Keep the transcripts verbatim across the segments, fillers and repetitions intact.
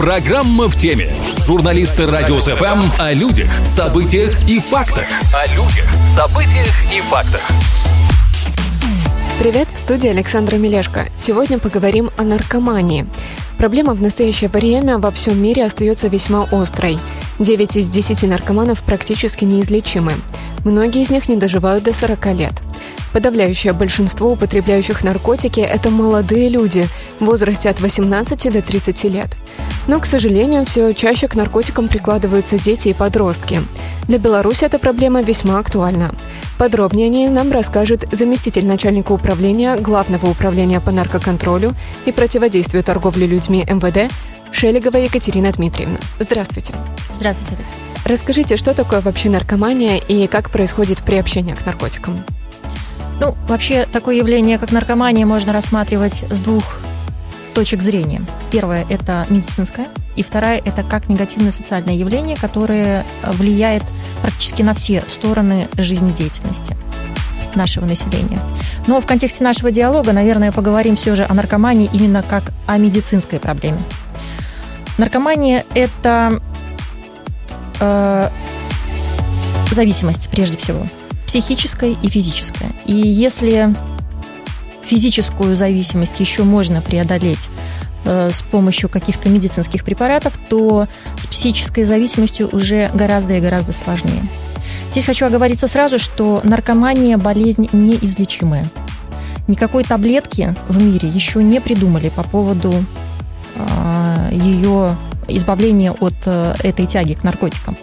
Программа в теме. Журналисты Радио СФМ о людях, событиях и фактах. О людях, событиях и фактах. Привет, в студии Александра Мелешко. Сегодня поговорим о наркомании. Проблема в настоящее время во всем мире остается весьма острой. девять из десяти наркоманов практически неизлечимы. Многие из них не доживают до сорока лет. Подавляющее большинство употребляющих наркотики – это молодые люди в возрасте от восемнадцати до тридцати лет. Но, к сожалению, все чаще к наркотикам прикладываются дети и подростки. Для Беларуси эта проблема весьма актуальна. Подробнее о ней нам расскажет заместитель начальника управления Главного управления по наркоконтролю и противодействию торговли людьми эм вэ дэ Шелегова Екатерина Дмитриевна. Здравствуйте. Здравствуйте, Алекс. Расскажите, что такое вообще наркомания и как происходит приобщение к наркотикам? Ну, вообще, такое явление, как наркомания, можно рассматривать с двух точек зрения. Первое – это медицинское, и вторая – это как негативное социальное явление, которое влияет практически на все стороны жизнедеятельности нашего населения. Но в контексте нашего диалога, наверное, поговорим все же о наркомании именно как о медицинской проблеме. Наркомания – это э, зависимость, прежде всего, психическая и физическая. И если физическую зависимость еще можно преодолеть э, с помощью каких-то медицинских препаратов, то с психической зависимостью уже гораздо и гораздо сложнее. Здесь хочу оговориться сразу, что наркомания – болезнь неизлечимая. Никакой таблетки в мире еще не придумали по поводу э, ее избавления от э, этой тяги к наркотикам.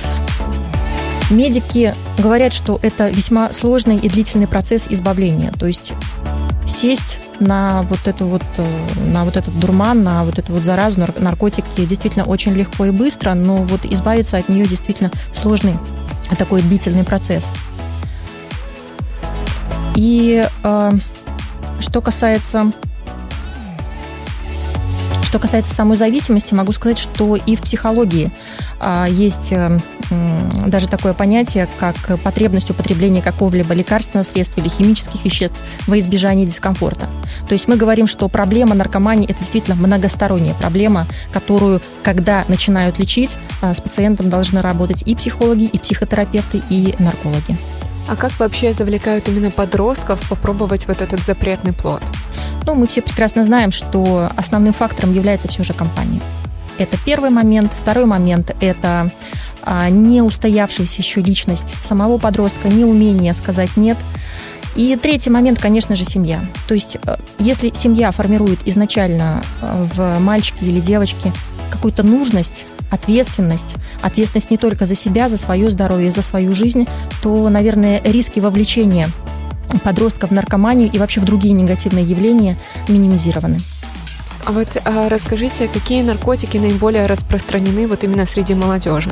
Медики говорят, что это весьма сложный и длительный процесс избавления. То есть сесть на вот, эту вот, на вот этот дурман, на вот эту вот заразу, наркотики действительно очень легко и быстро, но вот избавиться от нее действительно сложный такой длительный процесс. И э, что касается... Что касается самой зависимости, могу сказать, что и в психологии а, есть а, м, даже такое понятие, как потребность употребления какого-либо лекарственного средства или химических веществ во избежание дискомфорта. То есть мы говорим, что проблема наркомании – это действительно многосторонняя проблема, которую, когда начинают лечить, а, с пациентом должны работать и психологи, и психотерапевты, и наркологи. А как вообще завлекают именно подростков попробовать вот этот запретный плод? Ну, мы все прекрасно знаем, что основным фактором является все же компания. Это первый момент. Второй момент – это а, не устоявшаяся еще личность самого подростка, неумение сказать «нет». И третий момент, конечно же, семья. То есть, если семья формирует изначально в мальчике или девочке какую-то нужность, ответственность, ответственность не только за себя, за свое здоровье, за свою жизнь, то, наверное, риски вовлечения подростков в наркоманию и вообще в другие негативные явления минимизированы. А вот а расскажите, какие наркотики наиболее распространены вот именно среди молодежи?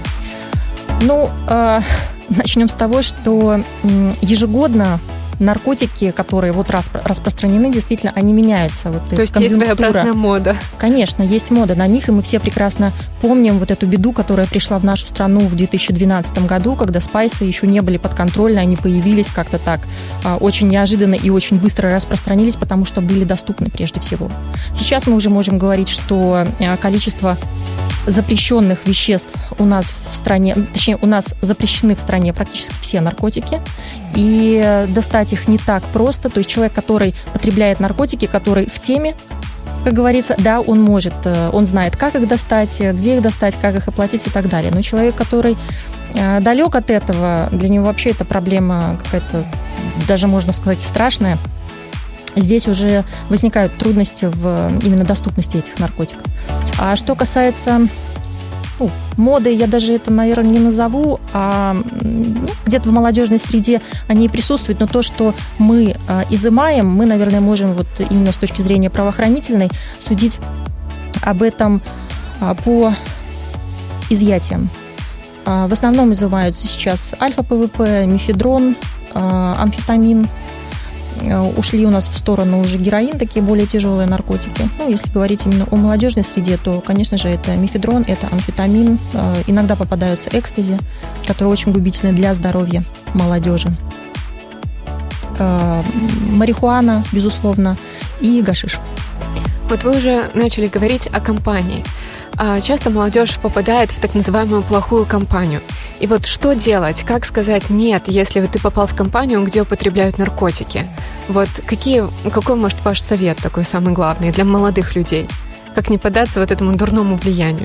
Ну, э, начнем с того, что ежегодно наркотики, которые вот распро- распространены, действительно, они меняются. Вот То есть есть своеобразная мода? Конечно, есть мода на них, и мы все прекрасно помним вот эту беду, которая пришла в нашу страну в две тысячи двенадцатом году, когда спайсы еще не были подконтрольны, они появились как-то так очень неожиданно и очень быстро распространились, потому что были доступны прежде всего. Сейчас мы уже можем говорить, что количество запрещенных веществ у нас в стране, точнее, у нас запрещены в стране практически все наркотики, и достать их не так просто. То есть человек, который потребляет наркотики, который в теме, как говорится, да, он может, он знает, как их достать, где их достать, как их оплатить и так далее. Но человек, который далек от этого, для него вообще эта проблема какая-то, даже можно сказать, страшная. Здесь уже возникают трудности в именно доступности этих наркотиков. А что касается ну, моды, я даже это, наверное, не назову, а ну, где-то в молодежной среде они и присутствуют, но то, что мы а, изымаем, мы, наверное, можем вот именно с точки зрения правоохранительной судить об этом а, по изъятиям. А, в основном изымаются сейчас альфа-ПВП, мефедрон, а, амфетамин. Ушли у нас в сторону уже героин, такие более тяжелые наркотики. Ну, если говорить именно о молодежной среде, то, конечно же, это мефедрон, это амфетамин. Иногда попадаются экстази, которые очень губительны для здоровья молодежи. Марихуана, безусловно, и гашиш. Вот вы уже начали говорить о компании. Часто молодежь попадает в так называемую плохую компанию. И вот что делать? Как сказать «нет», если ты попал в компанию, где употребляют наркотики? Вот какие, какой, может, ваш совет такой самый главный для молодых людей? Как не поддаться вот этому дурному влиянию?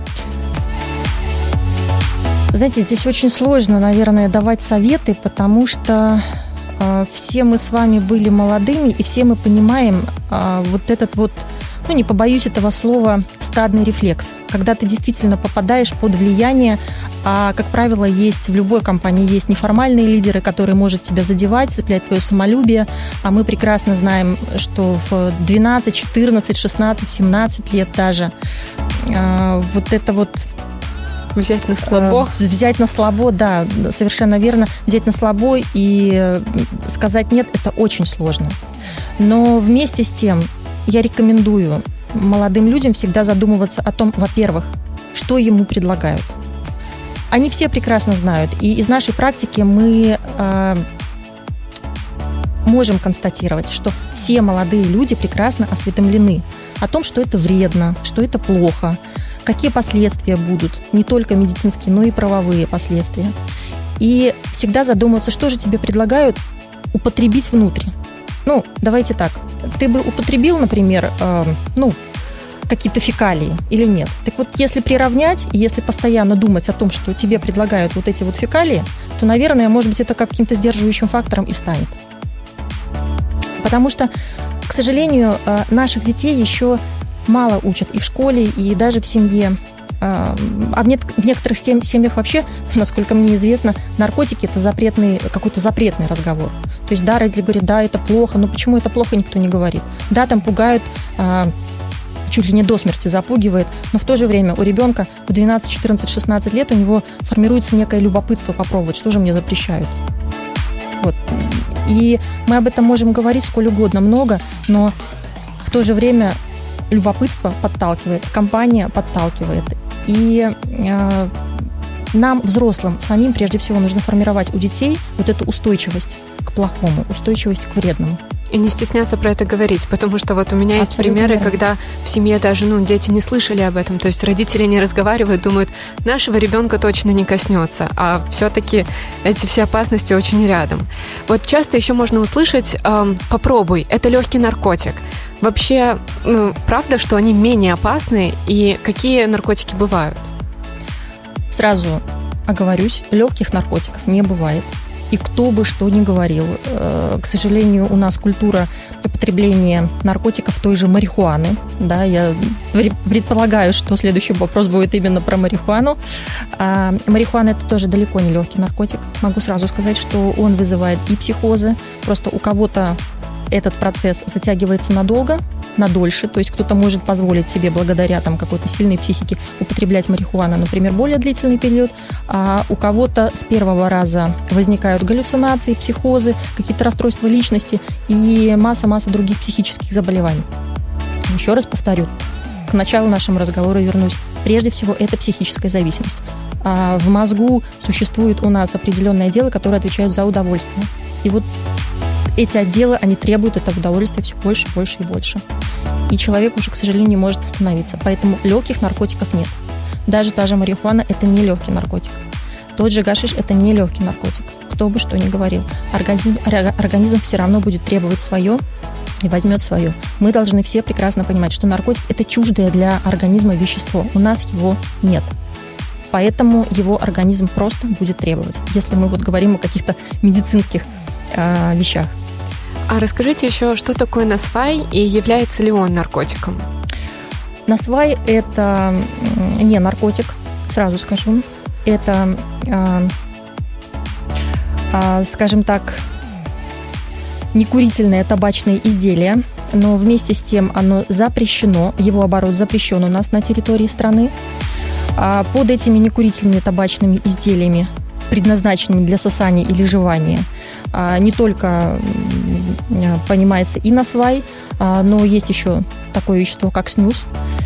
Знаете, здесь очень сложно, наверное, давать советы, потому что э, все мы с вами были молодыми, и все мы понимаем э, вот этот вот, ну, не побоюсь этого слова, стадный рефлекс. Когда ты действительно попадаешь под влияние, а, как правило, есть в любой компании есть неформальные лидеры, которые могут тебя задевать, цеплять твое самолюбие, а мы прекрасно знаем, что в двенадцать, четырнадцать, шестнадцать, семнадцать лет даже э, вот это вот... Взять на слабо. Взять на слабо, да, совершенно верно. Взять на слабо и сказать «нет» – это очень сложно. Но вместе с тем я рекомендую молодым людям всегда задумываться о том, во-первых, что ему предлагают. Они все прекрасно знают. И из нашей практики мы э, можем констатировать, что все молодые люди прекрасно осведомлены о том, что это вредно, что это плохо, какие последствия будут, не только медицинские, но и правовые последствия. И всегда задумываться, что же тебе предлагают употребить внутрь. Ну, давайте так, ты бы употребил, например, э, ну, какие-то фекалии или нет? Так вот, если приравнять, и если постоянно думать о том, что тебе предлагают вот эти вот фекалии, то, наверное, может быть, это каким-то сдерживающим фактором и станет. Потому что, к сожалению, наших детей еще мало учат и в школе, и даже в семье. А в, нет, в некоторых семьях вообще, насколько мне известно, наркотики – это запретный, какой-то запретный разговор. То есть, да, родители говорят, да, это плохо, но почему это плохо, никто не говорит. Да, там пугают, а, чуть ли не до смерти запугивает, но в то же время у ребенка в двенадцать, четырнадцать, шестнадцать лет у него формируется некое любопытство попробовать, что же мне запрещают. Вот. И мы об этом можем говорить сколь угодно много, но в то же время любопытство подталкивает, компания подталкивает. И э, нам, взрослым, самим прежде всего нужно формировать у детей вот эту устойчивость к плохому, устойчивость к вредному. И не стесняться про это говорить, потому что вот у меня есть Абсолютно примеры, верно. Когда в семье даже, ну, дети не слышали об этом, то есть родители не разговаривают, думают, нашего ребенка точно не коснется, а все-таки эти все опасности очень рядом. Вот часто еще можно услышать э, «попробуй, это легкий наркотик». Вообще, ну, правда, что они менее опасны, и какие наркотики бывают? Сразу оговорюсь, легких наркотиков не бывает. И кто бы что ни говорил, к сожалению, у нас культура употребления наркотиков той же марихуаны. Да, я предполагаю, что следующий вопрос будет именно про марихуану. А марихуана – это тоже далеко не легкий наркотик. Могу сразу сказать, что он вызывает и психозы. Просто у кого-то этот процесс затягивается надолго, надольше, то есть кто-то может позволить себе благодаря там, какой-то сильной психике употреблять марихуану, например, более длительный период, а у кого-то с первого раза возникают галлюцинации, психозы, какие-то расстройства личности и масса-масса других психических заболеваний. Еще раз повторю, к началу нашего разговора вернусь. Прежде всего, это психическая зависимость. А в мозгу существует у нас определенные отделы, которые отвечают за удовольствие. И вот эти отделы, они требуют этого удовольствия все больше, больше и больше. И человек уже, к сожалению, не может остановиться. Поэтому легких наркотиков нет. Даже та же марихуана – это не легкий наркотик. Тот же гашиш – это не легкий наркотик. Кто бы что ни говорил. Организм, организм все равно будет требовать свое и возьмет свое. Мы должны все прекрасно понимать, что наркотик – это чуждое для организма вещество. У нас его нет. Поэтому его организм просто будет требовать. Если мы вот говорим о каких-то медицинских э, вещах. А расскажите еще, что такое насвай и является ли он наркотиком? Насвай – это не наркотик, сразу скажу. Это, э, э, скажем так, некурительное табачное изделие, но вместе с тем оно запрещено, его оборот запрещен у нас на территории страны. А под этими некурительными табачными изделиями, предназначенными для сосания или жевания, не только понимается и насвай, но есть еще такое вещество, как снюс.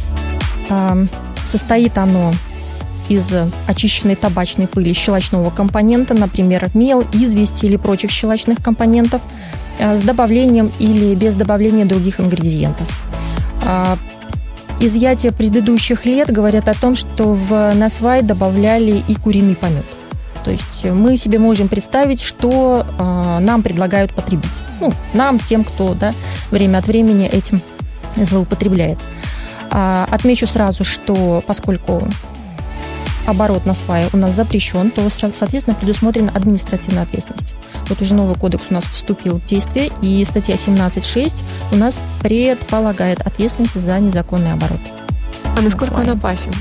Состоит оно из очищенной табачной пыли щелочного компонента, например, мел, известь или прочих щелочных компонентов, с добавлением или без добавления других ингредиентов. Изъятия предыдущих лет говорят о том, что в насвай добавляли и куриный помет. То есть мы себе можем представить, что э, нам предлагают потребить. Ну, нам, тем, кто да, время от времени этим злоупотребляет. А, отмечу сразу, что поскольку оборот насвая у нас запрещен, то, соответственно, предусмотрена административная ответственность. Вот уже новый кодекс у нас вступил в действие, и статья семнадцать шесть у нас предполагает ответственность за незаконный оборот. А насколько он опасен?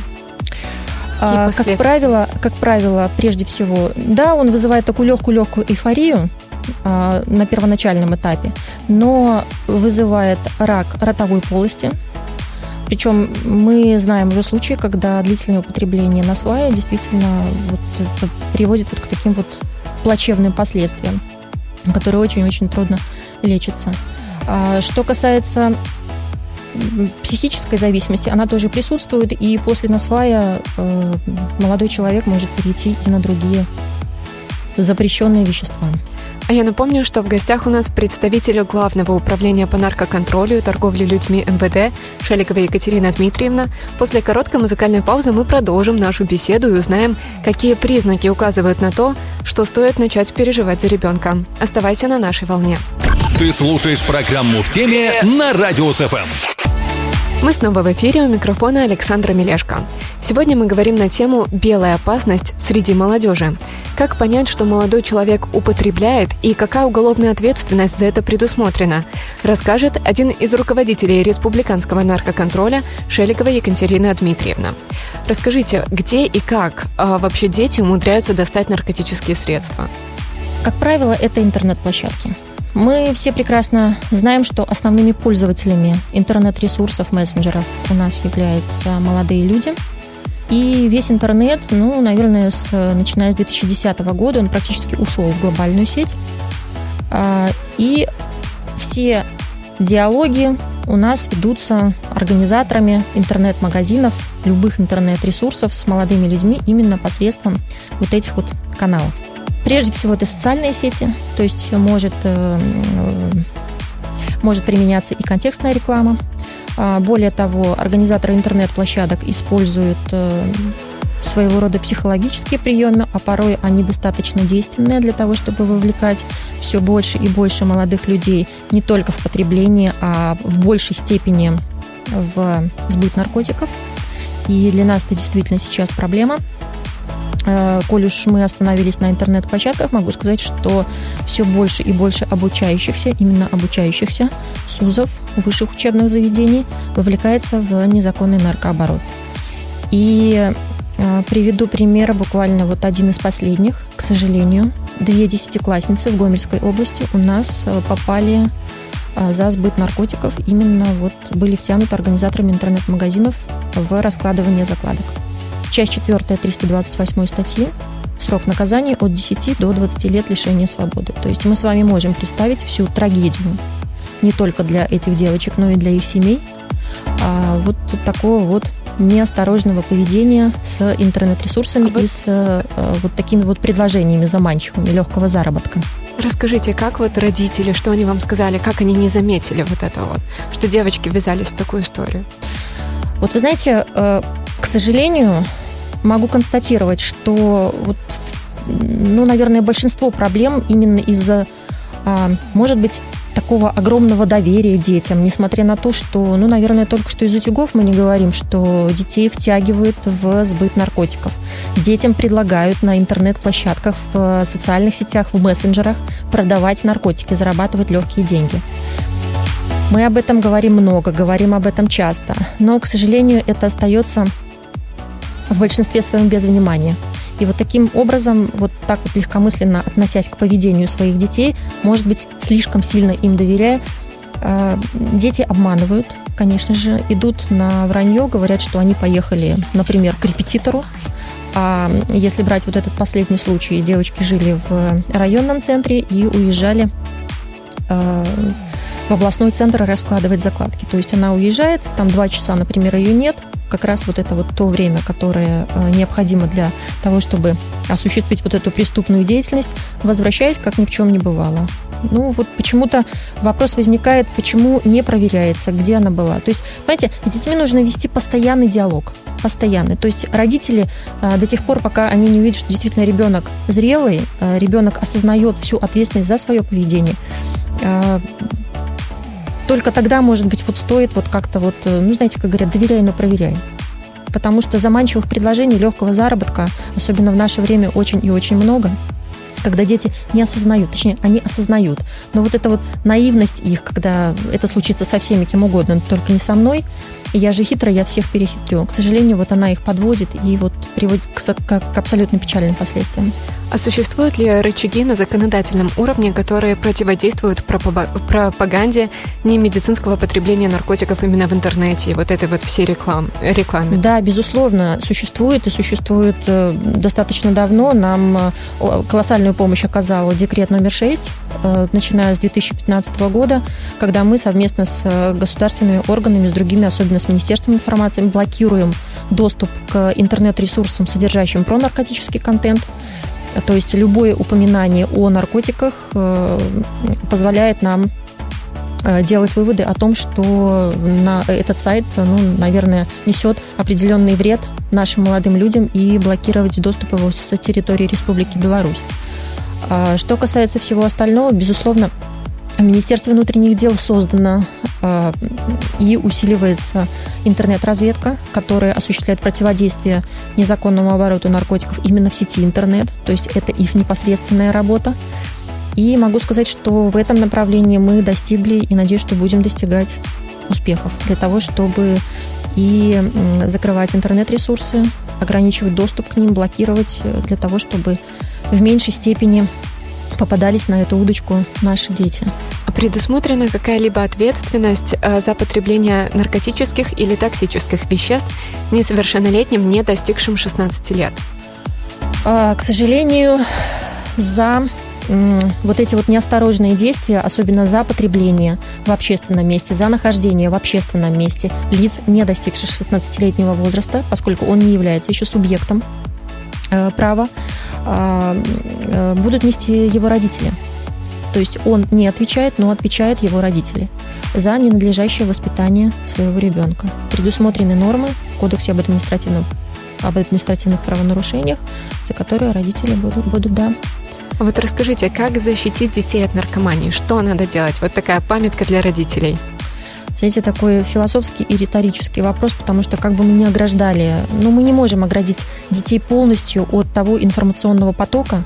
А, как правило, как правило, прежде всего, да, он вызывает такую легкую-легкую эйфорию а, на первоначальном этапе, но вызывает рак ротовой полости. Причем мы знаем уже случаи, когда длительное употребление насвая действительно вот приводит вот к таким вот плачевным последствиям, которые очень-очень трудно лечатся. А что касается психической зависимости, она тоже присутствует, и после насвая э, молодой человек может перейти и на другие запрещенные вещества. А я напомню, что в гостях у нас представитель Главного управления по наркоконтролю и торговле людьми эм вэ дэ Шеликова Екатерина Дмитриевна. После короткой музыкальной паузы мы продолжим нашу беседу и узнаем, какие признаки указывают на то, что стоит начать переживать за ребенка. Оставайся на нашей волне. Ты слушаешь программу «В теме» на Радио эс эф эм. Мы снова в эфире, у микрофона Александра Мелешко. Сегодня мы говорим на тему «Белая опасность среди молодежи». Как понять, что молодой человек употребляет и какая уголовная ответственность за это предусмотрена, расскажет один из руководителей республиканского наркоконтроля Шеликова Екатерина Дмитриевна. Расскажите, где и как а, вообще дети умудряются достать наркотические средства? Как правило, это интернет-площадки. Мы все прекрасно знаем, что основными пользователями интернет-ресурсов, мессенджеров у нас являются молодые люди. И весь интернет, ну, наверное, с, начиная с две тысячи десятого года, он практически ушел в глобальную сеть. И все диалоги у нас ведутся организаторами интернет-магазинов, любых интернет-ресурсов с молодыми людьми именно посредством вот этих вот каналов. Прежде всего, это социальные сети, то есть может, может применяться и контекстная реклама. Более того, организаторы интернет-площадок используют своего рода психологические приемы, а порой они достаточно действенные для того, чтобы вовлекать все больше и больше молодых людей не только в потребление, а в большей степени в сбыт наркотиков. И для нас это действительно сейчас проблема. Коль уж мы остановились на интернет-площадках, могу сказать, что все больше и больше обучающихся, именно обучающихся СУЗов, высших учебных заведений, вовлекается в незаконный наркооборот. И э, приведу пример, буквально вот один из последних. К сожалению, две десятиклассницы в Гомельской области у нас попали э, за сбыт наркотиков, именно вот были втянуты организаторами интернет-магазинов в раскладывание закладок. Часть четвертая триста двадцать восьмой статьи. Срок наказания от десяти до двадцати лет лишения свободы. То есть мы с вами можем представить всю трагедию не только для этих девочек, но и для их семей. А вот такого вот неосторожного поведения с интернет-ресурсами а вы... и с а, вот такими вот предложениями заманчивыми легкого заработка. Расскажите, как вот родители, что они вам сказали, как они не заметили вот это вот, что девочки ввязались в такую историю? Вот вы знаете, к сожалению, могу констатировать, что вот, ну, наверное, большинство проблем именно из-за, может быть, такого огромного доверия детям, несмотря на то, что, ну, наверное, только что из утюгов мы не говорим, что детей втягивают в сбыт наркотиков. Детям предлагают на интернет-площадках, в социальных сетях, в мессенджерах продавать наркотики, зарабатывать легкие деньги. Мы об этом говорим много, говорим об этом часто, но, к сожалению, это остается в большинстве своем без внимания. И вот таким образом, вот так вот легкомысленно относясь к поведению своих детей, может быть, слишком сильно им доверяя, дети обманывают, конечно же, идут на вранье, говорят, что они поехали, например, к репетитору. А если брать вот этот последний случай, девочки жили в районном центре и уезжали в областной центр раскладывать закладки. То есть она уезжает, там два часа, например, ее нет, как раз вот это вот то время, которое необходимо для того, чтобы осуществить вот эту преступную деятельность, возвращаясь, как ни в чем не бывало. Ну, вот почему-то вопрос возникает, почему не проверяется, где она была. То есть, понимаете, с детьми нужно вести постоянный диалог, постоянный. То есть родители до тех пор, пока они не увидят, что действительно ребенок зрелый, ребенок осознает всю ответственность за свое поведение, только тогда, может быть, вот стоит вот как-то вот, ну, знаете, как говорят, доверяй, но проверяй. Потому что заманчивых предложений, легкого заработка, особенно в наше время, очень и очень много, когда дети не осознают, точнее, они осознают. Но вот эта вот наивность их, когда это случится со всеми, кем угодно, но только не со мной, и я же хитрая, я всех перехитрю. К сожалению, вот она их подводит и вот приводит к, к, к абсолютно печальным последствиям. А существуют ли рычаги на законодательном уровне, которые противодействуют пропаганде немедицинского потребления наркотиков именно в интернете и вот этой вот всей реклам, рекламе? Да, безусловно, существует и существует достаточно давно. Нам колоссальную помощь оказал декрет номер шесть, начиная с две тысячи пятнадцатого года, когда мы совместно с государственными органами, с другими, особенно с Министерством информации, блокируем доступ к интернет-ресурсам, содержащим пронаркотический контент. То есть любое упоминание о наркотиках позволяет нам делать выводы о том, что на этот сайт, ну, наверное, несет определенный вред нашим молодым людям, и блокировать доступ его с территории Республики Беларусь. Что касается всего остального, безусловно, Министерство внутренних дел создано э, и усиливается интернет-разведка, которая осуществляет противодействие незаконному обороту наркотиков именно в сети интернет, то есть это их непосредственная работа. И могу сказать, что в этом направлении мы достигли и надеюсь, что будем достигать успехов для того, чтобы и закрывать интернет-ресурсы, ограничивать доступ к ним, блокировать для того, чтобы в меньшей степени попадались на эту удочку наши дети. А предусмотрена какая-либо ответственность за потребление наркотических или токсических веществ несовершеннолетним, не достигшим шестнадцати лет? К сожалению, за вот эти вот неосторожные действия, особенно за потребление в общественном месте, за нахождение в общественном месте лиц, не достигших шестнадцатилетнего возраста, поскольку он не является еще субъектом права, будут нести его родители. То есть он не отвечает, но отвечают его родители за ненадлежащее воспитание своего ребенка. Предусмотрены нормы в Кодексе об административном, об административных правонарушениях, за которые родители будут, будут да. Вот расскажите, как защитить детей от наркомании? Что надо делать? Вот такая памятка для родителей. Знаете, такой философский и риторический вопрос, потому что как бы мы ни ограждали, но мы не можем оградить детей полностью от того информационного потока,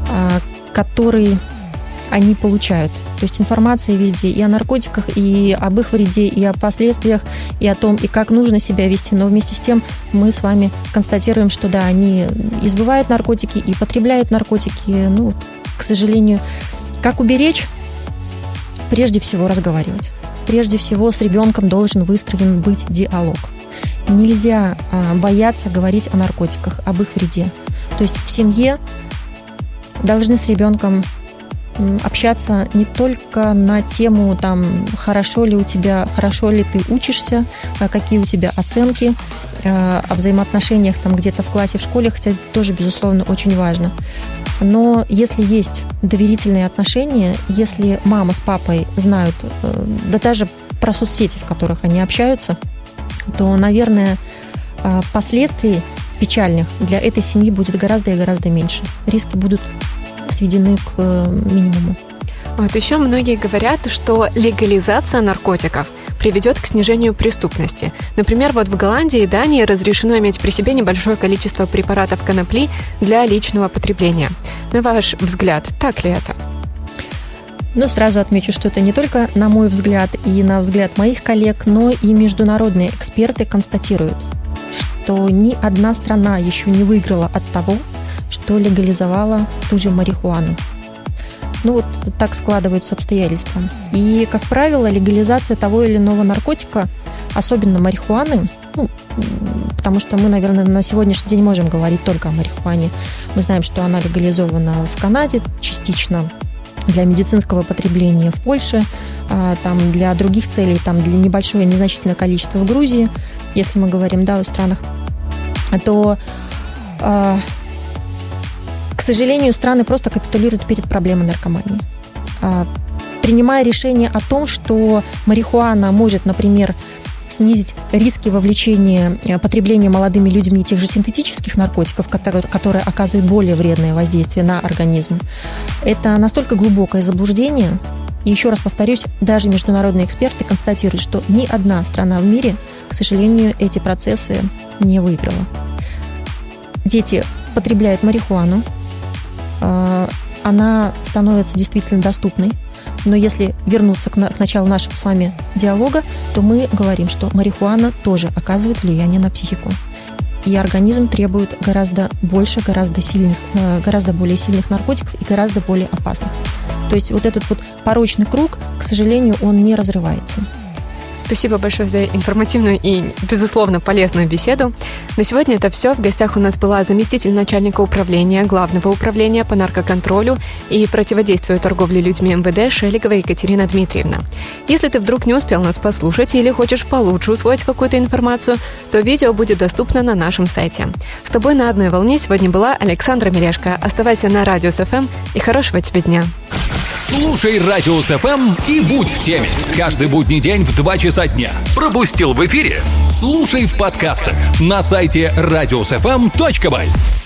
который они получают. То есть информация везде и о наркотиках, и об их вреде, и о последствиях, и о том, и как нужно себя вести. Но вместе с тем мы с вами констатируем, что да, они избывают наркотики и потребляют наркотики. Ну, вот, к сожалению, как уберечь? Прежде всего разговаривать. Прежде всего с ребенком должен выстроен быть диалог. Нельзя а, бояться говорить о наркотиках, об их вреде. То есть в семье должны с ребенком общаться не только на тему, там, хорошо ли у тебя, хорошо ли ты учишься, какие у тебя оценки, о взаимоотношениях там где-то в классе, в школе, хотя это тоже, безусловно, очень важно. Но если есть доверительные отношения, если мама с папой знают, да даже про соцсети, в которых они общаются, то, наверное, последствий печальных для этой семьи будет гораздо и гораздо меньше. Риски будут сведены к минимуму. Вот еще многие говорят, что легализация наркотиков приведет к снижению преступности. Например, вот в Голландии и Дании разрешено иметь при себе небольшое количество препаратов конопли для личного потребления. На ваш взгляд, так ли это? Ну, сразу отмечу, что это не только на мой взгляд и на взгляд моих коллег, но и международные эксперты констатируют, что ни одна страна еще не выиграла от того, что легализовала ту же марихуану. Ну вот так складываются обстоятельства. И, как правило, легализация того или иного наркотика, особенно марихуаны, ну, потому что мы, наверное, на сегодняшний день можем говорить только о марихуане. Мы знаем, что она легализована в Канаде частично для медицинского потребления, в Польше, там для других целей, там для небольшое, незначительное количество в Грузии, если мы говорим, да, о странах, то, к сожалению, страны просто капитулируют перед проблемой наркомании. Принимая решение о том, что марихуана может, например, снизить риски вовлечения потребления молодыми людьми тех же синтетических наркотиков, которые, которые оказывают более вредное воздействие на организм. Это настолько глубокое заблуждение. И еще раз повторюсь, даже международные эксперты констатируют, что ни одна страна в мире, к сожалению, эти процессы не выиграла. Дети потребляют марихуану, она становится действительно доступной. Но если вернуться к, на, к началу нашего с вами диалога, то мы говорим, что марихуана тоже оказывает влияние на психику. И организм требует гораздо больше, гораздо, сильных, гораздо более сильных наркотиков и гораздо более опасных. То есть вот этот вот порочный круг, к сожалению, он не разрывается. Спасибо большое за информативную и, безусловно, полезную беседу. На сегодня это все. В гостях у нас была заместитель начальника управления, Главного управления по наркоконтролю и противодействию торговле людьми эм вэ дэ Шелегова Екатерина Дмитриевна. Если ты вдруг не успел нас послушать или хочешь получше усвоить какую-то информацию, то видео будет доступно на нашем сайте. С тобой на одной волне сегодня была Александра Мелешко. Оставайся на Радио эс эф эм и хорошего тебе дня. Слушай Радио эс эф эм и будь в теме. Каждый будний день в два часа дня. Пропустил в эфире? Слушай в подкастах на сайте радио эс эф эм точка бай.